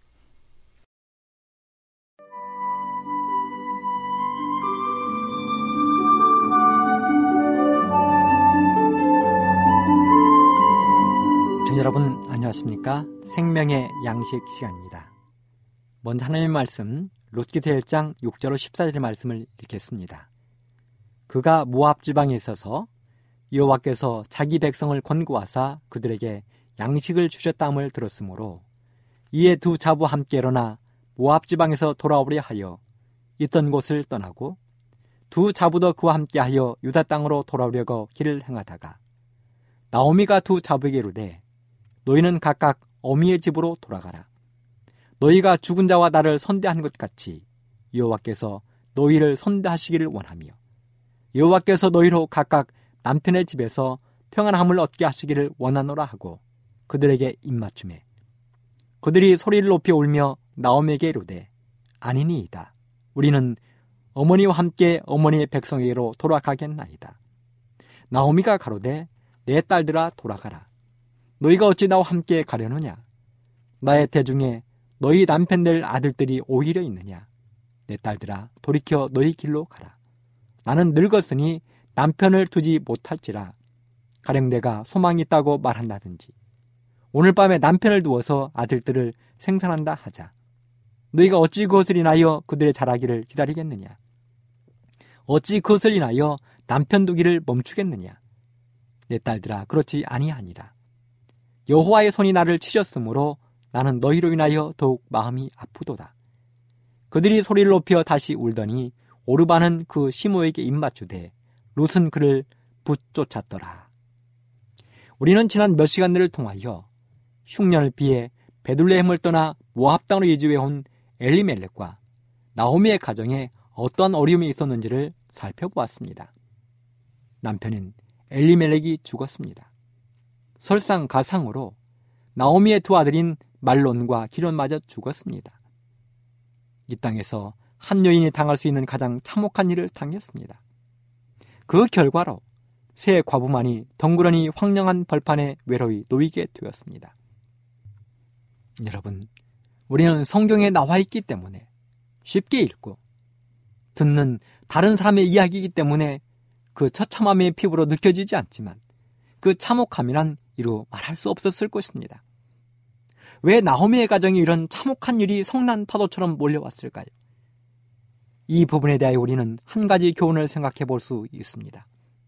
S5: 여러분 안녕하십니까? 생명의 양식 시간입니다. 먼저 하나님의 말씀 롯기서 일 장 육 절로 십사 절의 말씀을 읽겠습니다. 그가 모압 지방에 있어서 여호와께서 자기 백성을 권고하사 그들에게 양식을 주셨다함을 들었으므로 이에 두 자부와 함께 일어나 모압 지방에서 돌아오려 하여 있던 곳을 떠나고 두 자부도 그와 함께하여 유다 땅으로 돌아오려고 길을 행하다가 나오미가 두 자부에게 이르되 너희는 각각 어미의 집으로 돌아가라. 너희가 죽은 자와 나를 선대한 것 같이 여호와께서 너희를 선대하시기를 원하며 여호와께서 너희로 각각 남편의 집에서 평안함을 얻게 하시기를 원하노라 하고 그들에게 입맞춤해 그들이 소리를 높여 울며 나오미에게 이르되 아니니이다. 우리는 어머니와 함께 어머니의 백성에게로 돌아가겠나이다. 나오미가 가로되 내 딸들아 돌아가라. 너희가 어찌 나와 함께 가려느냐? 나의 대중에 너희 남편들 아들들이 오히려 있느냐? 내 딸들아 돌이켜 너희 길로 가라. 나는 늙었으니 남편을 두지 못할지라. 가령 내가 소망이 있다고 말한다든지 오늘 밤에 남편을 두어서 아들들을 생산한다 하자. 너희가 어찌 그것을 인하여 그들의 자라기를 기다리겠느냐? 어찌 그것을 인하여 남편 두기를 멈추겠느냐? 내 딸들아 그렇지 아니하니라. 여호와의 손이 나를 치셨으므로 나는 너희로 인하여 더욱 마음이 아프도다. 그들이 소리를 높여 다시 울더니 오르바는 그 시모에게 입맞추되 룻은 그를 붙쫓았더라. 우리는 지난 몇 시간들을 통하여 흉년을 피해 베들레헴을 떠나 모압 땅으로 이주해온 엘리멜렉과 나오미의 가정에 어떠한 어려움이 있었는지를 살펴보았습니다. 남편인 엘리멜렉이 죽었습니다. 설상가상으로 나오미의 두 아들인 말론과 기론마저 죽었습니다. 이 땅에서 한 여인이 당할 수 있는 가장 참혹한 일을 당했습니다. 그 결과로 세 과부만이 덩그러니 황량한 벌판에 외로이 놓이게 되었습니다. 여러분, 우리는 성경에 나와 있기 때문에 쉽게 읽고 듣는 다른 사람의 이야기이기 때문에 그 처참함의 피부로 느껴지지 않지만 그 참혹함이란 이루 말할 수 없었을 것입니다. 왜 나오미의 가정에 이런 참혹한 일이 성난 파도처럼 몰려왔을까요? 이 부분에 대하여 우리는 한 가지 교훈을 생각해 볼 수 있습니다.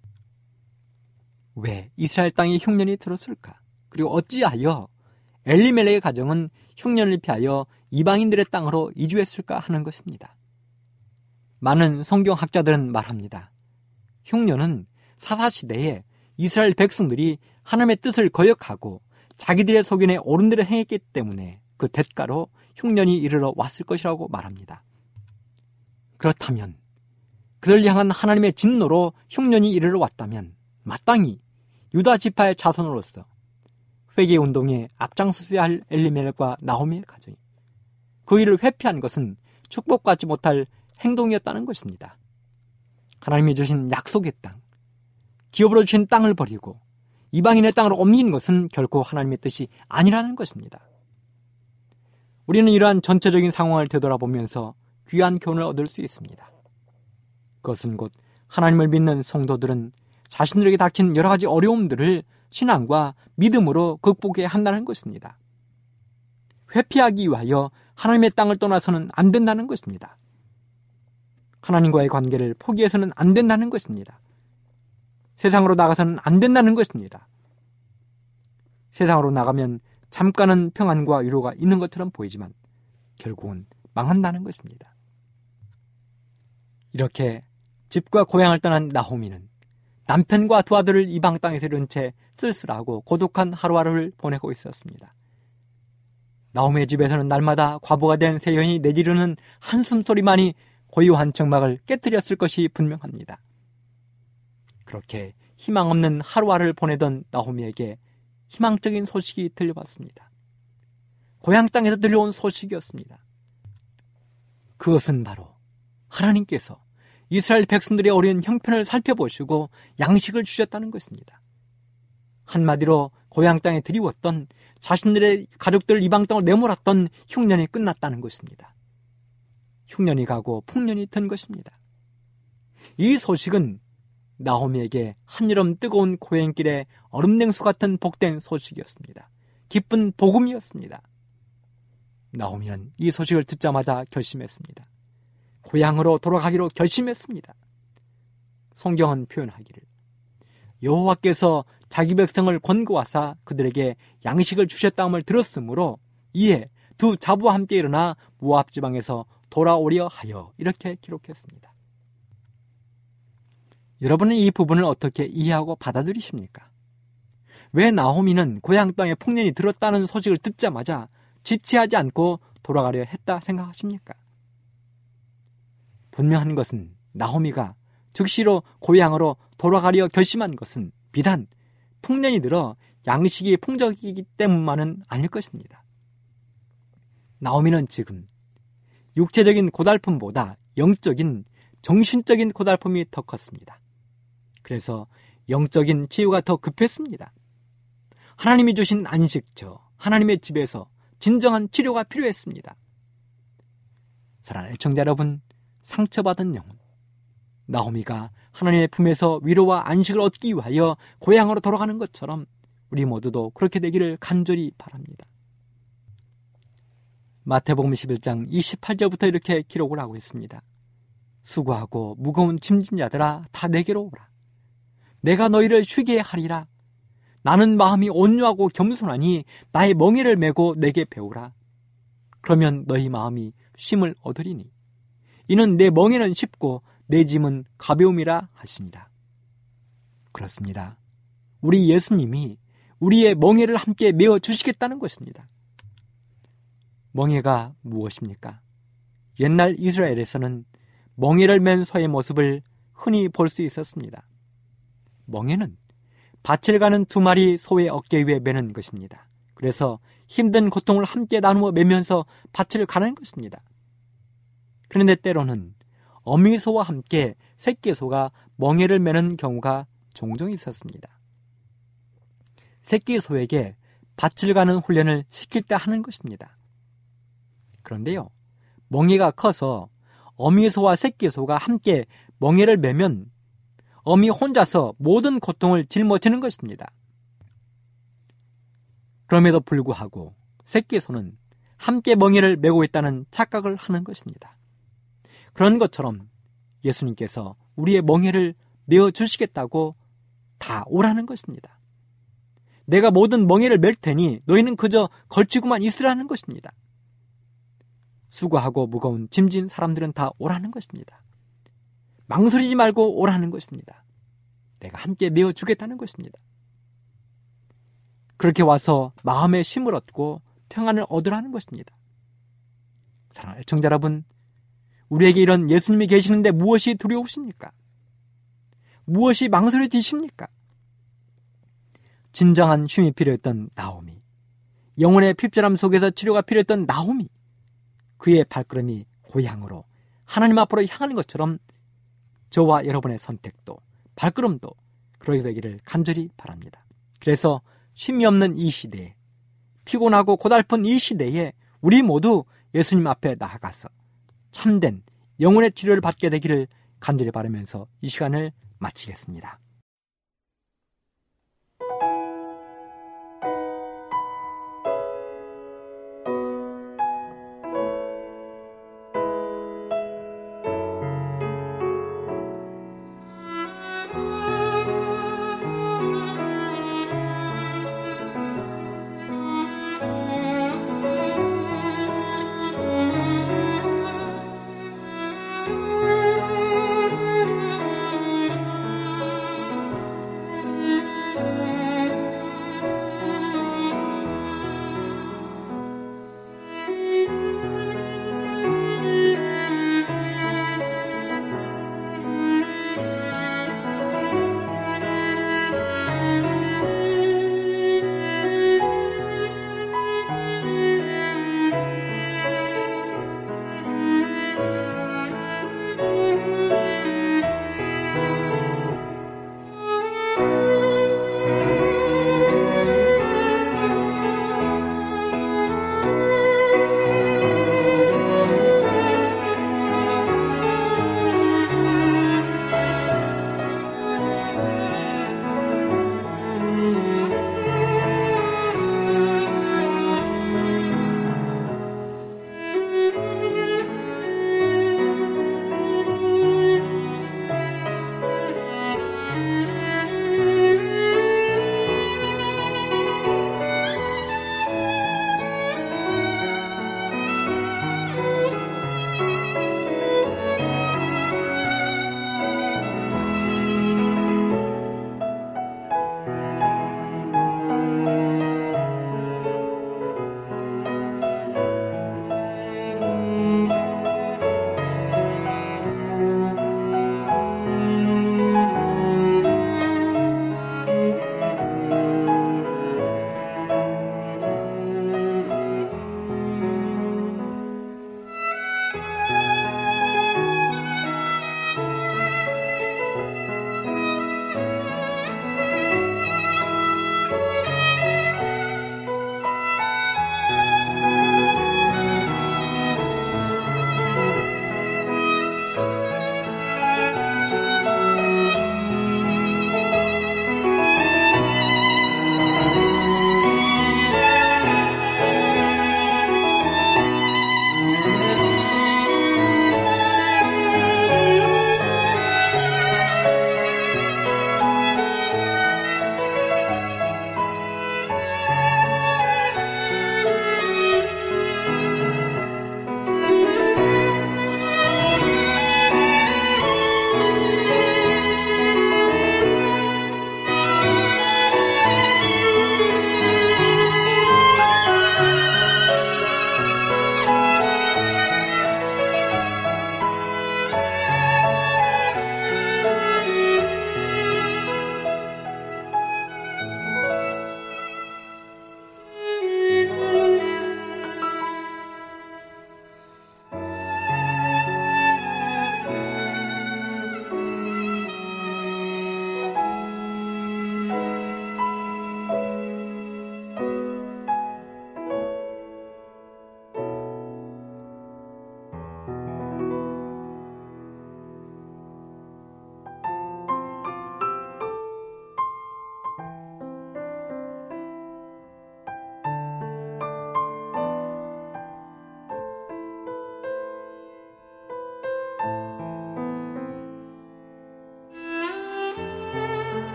S5: 왜 이스라엘 땅에 흉년이 들었을까? 그리고 어찌하여 엘리멜렉의 가정은 흉년을 피하여 이방인들의 땅으로 이주했을까 하는 것입니다. 많은 성경학자들은 말합니다. 흉년은 사사시대에 이스라엘 백성들이 하나님의 뜻을 거역하고 자기들의 소견에 옳은 대로 행했기 때문에 그 대가로 흉년이 이르러 왔을 것이라고 말합니다. 그렇다면 그들 향한 하나님의 진노로 흉년이 이르러 왔다면 마땅히 유다 지파의 자손으로서 회개운동에 앞장서야 할 엘리멜렉과 나오미의 가정이 그 일을 회피한 것은 축복받지 못할 행동이었다는 것입니다. 하나님이 주신 약속의 땅, 기업으로 주신 땅을 버리고 이방인의 땅으로 옮기는 것은 결코 하나님의 뜻이 아니라는 것입니다. 우리는 이러한 전체적인 상황을 되돌아보면서 귀한 교훈을 얻을 수 있습니다. 그것은 곧 하나님을 믿는 성도들은 자신들에게 닥친 여러 가지 어려움들을 신앙과 믿음으로 극복해야 한다는 것입니다. 회피하기 위하여 하나님의 땅을 떠나서는 안 된다는 것입니다. 하나님과의 관계를 포기해서는 안 된다는 것입니다. 세상으로 나가서는 안 된다는 것입니다. 세상으로 나가면 잠깐은 평안과 위로가 있는 것처럼 보이지만 결국은 망한다는 것입니다. 이렇게 집과 고향을 떠난 나오미는 남편과 두 아들을 이방 땅에서 잃은 채 쓸쓸하고 고독한 하루하루를 보내고 있었습니다. 나오미의 집에서는 날마다 과부가 된 새 여인이 내지르는 한숨소리만이 고요한 정막을 깨뜨렸을 것이 분명합니다. 그렇게 희망 없는 하루하루를 보내던 나오미에게 희망적인 소식이 들려왔습니다. 고향 땅에서 들려온 소식이었습니다. 그것은 바로 하나님께서 이스라엘 백성들의 어려운 형편을 살펴보시고 양식을 주셨다는 것입니다. 한마디로 고향 땅에 드리웠던 자신들의 가족들 이방 땅으로 내몰았던 흉년이 끝났다는 것입니다. 흉년이 가고 풍년이 든 것입니다. 이 소식은 나오미에게 한여름 뜨거운 고행길에 얼음냉수 같은 복된 소식이었습니다. 기쁜 복음이었습니다. 나오미는 이 소식을 듣자마자 결심했습니다. 고향으로 돌아가기로 결심했습니다. 성경은 표현하기를 여호와께서 자기 백성을 권고하사 그들에게 양식을 주셨다함을 들었으므로 이에 두 자부와 함께 일어나 모압 지방에서 돌아오려 하여 이렇게 기록했습니다. 여러분은 이 부분을 어떻게 이해하고 받아들이십니까? 왜 나오미는 고향 땅에 풍년이 들었다는 소식을 듣자마자 지체하지 않고 돌아가려 했다 생각하십니까? 분명한 것은 나오미가 즉시로 고향으로 돌아가려 결심한 것은 비단 풍년이 들어 양식이 풍족이기 때문만은 아닐 것입니다. 나오미는 지금 육체적인 고달픔보다 영적인, 정신적인 고달픔이 더 컸습니다. 그래서 영적인 치유가 더 급했습니다. 하나님이 주신 안식처, 하나님의 집에서 진정한 치료가 필요했습니다. 사랑하는 애청자 여러분, 상처받은 영혼, 나오미가 하나님의 품에서 위로와 안식을 얻기 위하여 고향으로 돌아가는 것처럼 우리 모두도 그렇게 되기를 간절히 바랍니다. 마태복음 십일 장 이십팔 절부터 이렇게 기록을 하고 있습니다. 수고하고 무거운 짐진 자들아 다 내게로 오라. 내가 너희를 쉬게 하리라. 나는 마음이 온유하고 겸손하니 나의 멍에를 메고 내게 배우라. 그러면 너희 마음이 쉼을 얻으리니 이는 내 멍에는 쉽고 내 짐은 가벼움이라 하시니라. 그렇습니다. 우리 예수님이 우리의 멍에를 함께 메어 주시겠다는 것입니다. 멍에가 무엇입니까? 옛날 이스라엘에서는 멍에를 맨 소의 모습을 흔히 볼 수 있었습니다. 멍에는 밭을 가는 두 마리 소의 어깨 위에 매는 것입니다. 그래서 힘든 고통을 함께 나누어 매면서 밭을 가는 것입니다. 그런데 때로는 어미소와 함께 새끼소가 멍에를 매는 경우가 종종 있었습니다. 새끼소에게 밭을 가는 훈련을 시킬 때 하는 것입니다. 그런데요, 멍에가 커서 어미소와 새끼소가 함께 멍에를 매면 어미 혼자서 모든 고통을 짊어지는 것입니다. 그럼에도 불구하고 새끼소는 함께 멍에를 메고 있다는 착각을 하는 것입니다. 그런 것처럼 예수님께서 우리의 멍에를 메어 주시겠다고 다 오라는 것입니다. 내가 모든 멍에를 맬 테니 너희는 그저 걸치고만 있으라는 것입니다. 수고하고 무거운 짐진 사람들은 다 오라는 것입니다. 망설이지 말고 오라는 것입니다. 내가 함께 메어 주겠다는 것입니다. 그렇게 와서 마음의 쉼을 얻고 평안을 얻으라는 것입니다. 사랑하는 애청자 여러분, 우리에게 이런 예수님이 계시는데 무엇이 두려우십니까? 무엇이 망설여지십니까? 진정한 쉼이 필요했던 나오미, 영혼의 핍절함 속에서 치료가 필요했던 나오미, 그의 발걸음이 고향으로 하나님 앞으로 향하는 것처럼 저와 여러분의 선택도 발걸음도 그러게 되기를 간절히 바랍니다. 그래서 쉼이 없는 이 시대에, 피곤하고 고달픈 이 시대에 우리 모두 예수님 앞에 나아가서 참된 영혼의 치료를 받게 되기를 간절히 바라면서 이 시간을 마치겠습니다.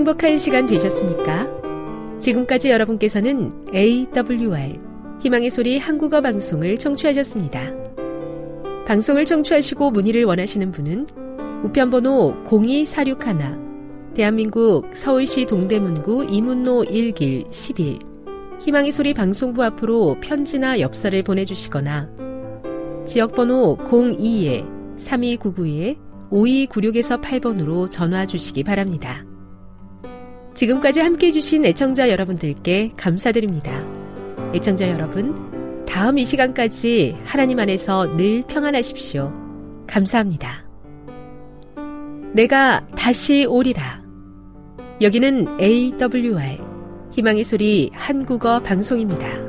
S1: 행복한 시간 되셨습니까? 지금까지 여러분께서는 에이더블유알 희망의 소리 한국어 방송을 청취하셨습니다. 방송을 청취하시고 문의를 원하시는 분은 우편번호 공이사육일 대한민국 서울시 동대문구 이문로 일 길 십일 희망의 소리 방송부 앞으로 편지나 엽서를 보내주시거나 지역번호 공이 삼이구구 오이구육에서 팔 번으로 전화 주시기 바랍니다. 지금까지 함께해 주신 애청자 여러분들께 감사드립니다. 애청자 여러분, 다음 이 시간까지 하나님 안에서 늘 평안하십시오. 감사합니다. 내가 다시 오리라. 여기는 에이더블유알 희망의 소리 한국어 방송입니다.